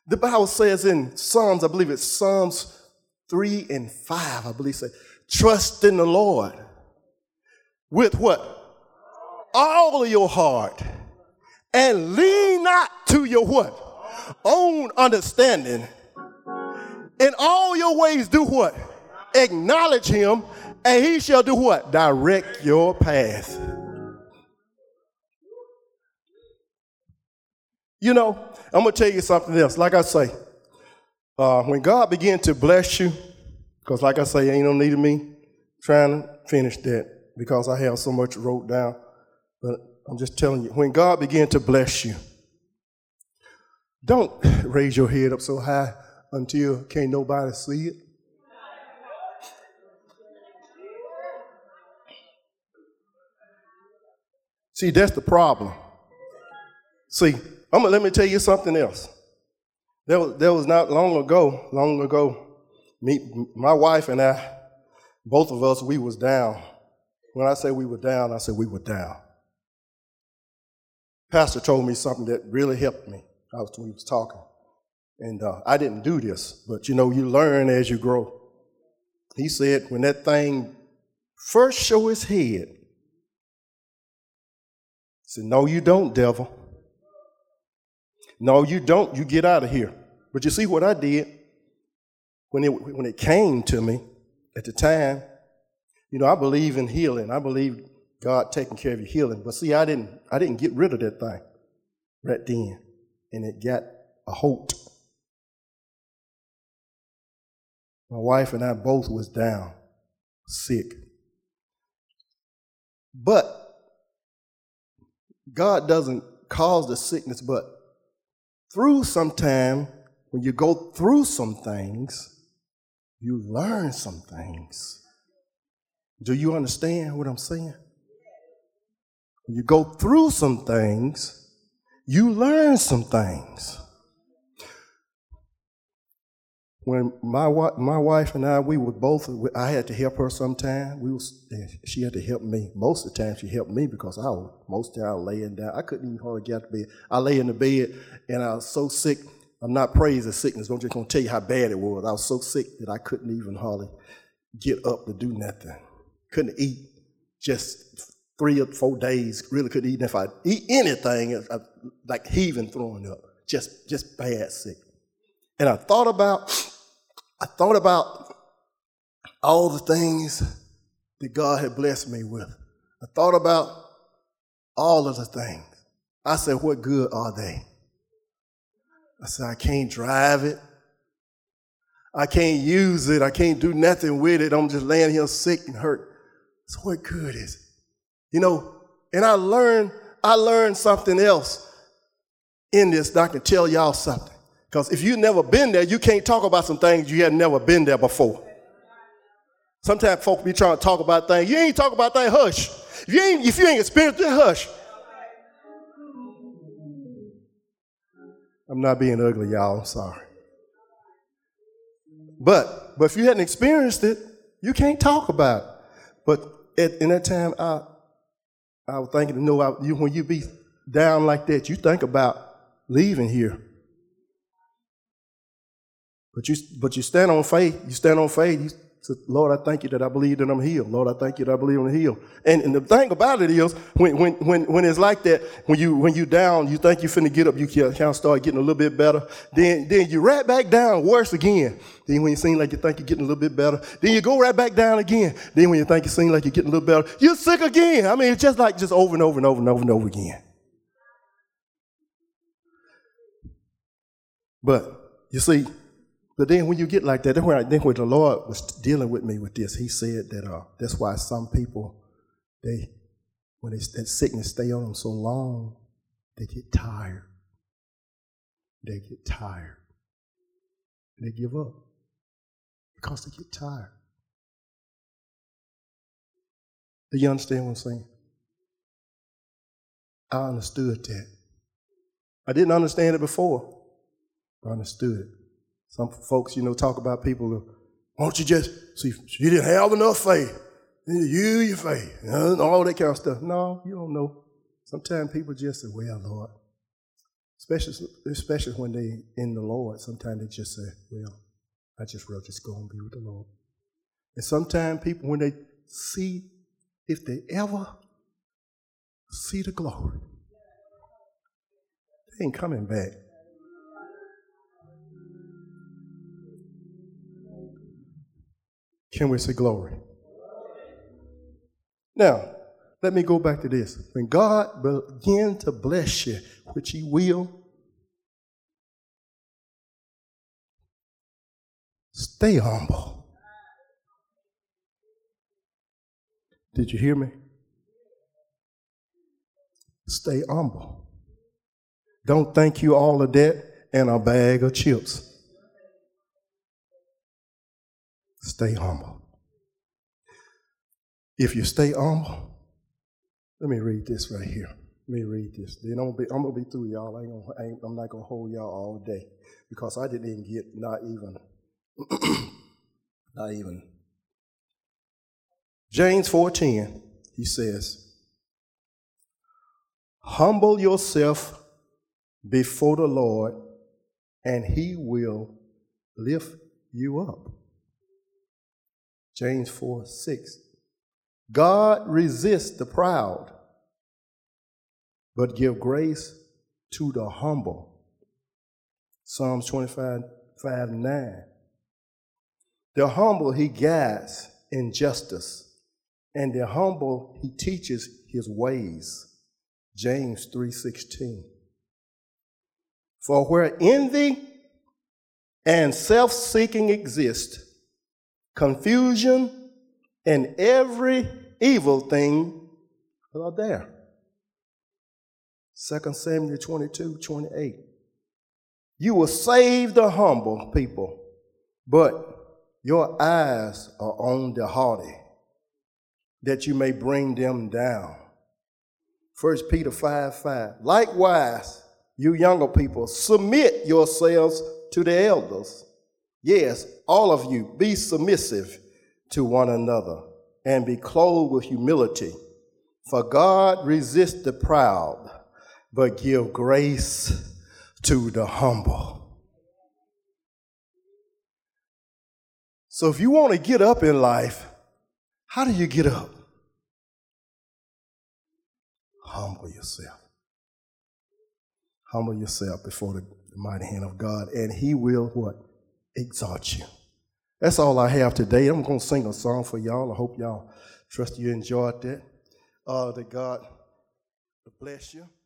The Bible says in Psalms, I believe it's Psalms 3 and 5, I believe, say, trust in the Lord with what? All of your heart. And lean not to your what? Own understanding. In all your ways do what? Acknowledge him, and he shall do what? Direct your path. You know, I'm going to tell you something else. Like I say, when God began to bless you, because like I say, ain't no need of me trying to finish that because I have so much wrote down. But I'm just telling you, when God began to bless you, don't raise your head up so high until can't nobody see it. See, that's the problem. See, let me tell you something else. There was not long ago, my wife and I, both of us, we was down. When I say we were down, I said we were down. Pastor told me something that really helped me. We was talking. And I didn't do this, but you know, you learn as you grow. He said, when that thing first show his head, he said, no, you don't, devil. No, you don't. You get out of here. But you see what I did when it came to me at the time, you know, I believe in healing. I believe God taking care of your healing. But see, I didn't get rid of that thing right then. And it got a hold. My wife and I both was down, sick. But God doesn't cause the sickness, but through some time, when you go through some things, you learn some things. Do you understand what I'm saying? When you go through some things, you learn some things. When my wife and I, we were both, I had to help her sometime. She had to help me. Most of the time she helped me because most of the time I was laying down. I couldn't even hardly get out of bed. I lay in the bed and I was so sick. I'm not praising sickness. I'm just going to tell you how bad it was. I was so sick that I couldn't even hardly get up to do nothing. Couldn't eat just 3 or 4 days. Really couldn't eat. And if I eat anything, I like heaving, throwing up. Just bad sick. And I thought about all the things that God had blessed me with. I thought about all of the things. I said, what good are they? I said, I can't drive it. I can't use it. I can't do nothing with it. I'm just laying here sick and hurt. So what good is it? You know, and I learned something else in this that I can tell y'all something. Because if you've never been there, you can't talk about some things you have never been there before. Sometimes folks be trying to talk about things. You ain't talk about things, hush. If you ain't experienced it, hush. I'm not being ugly, y'all. I'm sorry. But if you hadn't experienced it, you can't talk about it. But in that time, I was thinking, when you be down like that, you think about leaving here. But you stand on faith. You stand on faith. You say, Lord, I thank you that I believe that I'm healed. Lord, I thank you that I believe I'm healed. And the thing about it is, when it's like that, when you down, you think you finna get up, you kind of start getting a little bit better. Then you right back down, worse again. Then when you seem like you think you're getting a little bit better, then you go right back down again. Then when you think you seem like you're getting a little better, you're sick again. I mean, it's just over and over and over and over and over again. But you see. But then when you get like that, then when the Lord was dealing with me with this, he said that that's why some people, when that sickness stay on them so long, they get tired. They get tired. They give up because they get tired. Do you understand what I'm saying? I understood that. I didn't understand it before. I understood it. Some folks, talk about people, why don't you just, see, you didn't have enough faith. Use your faith. All that kind of stuff. No, you don't know. Sometimes people just say, well, Lord, especially when they in the Lord. Sometimes they just say, well, I just rather just go and be with the Lord. And sometimes people, when they see, if they ever see the glory, they ain't coming back. Can we say glory? Now, let me go back to this. When God begins to bless you, which He will, stay humble. Did you hear me? Stay humble. Don't think you all of that and a bag of chips. Stay humble. If you stay humble, let me read this right here. Let me read this. Then I'm gonna be through, y'all. I'm not gonna hold y'all all day because I didn't even get not even. James 4:10. He says, "Humble yourself before the Lord, and He will lift you up." James 4:6. God resists the proud, but give grace to the humble. Psalms 25:9. The humble He guides in justice, and the humble He teaches His ways. James 3:16. For where envy and self-seeking exist, confusion and every evil thing are there. 2 Samuel 22:28. You will save the humble people, but your eyes are on the haughty, that you may bring them down. 1 Peter 5:5. Likewise, you younger people, submit yourselves to the elders. Yes, all of you, be submissive to one another and be clothed with humility. For God resists the proud, but give grace to the humble. So if you want to get up in life, how do you get up? Humble yourself. Humble yourself before the mighty hand of God, and He will what? Exalt you. That's all I have today. I'm going to sing a song for y'all. I hope y'all trust you enjoyed that. That God bless you.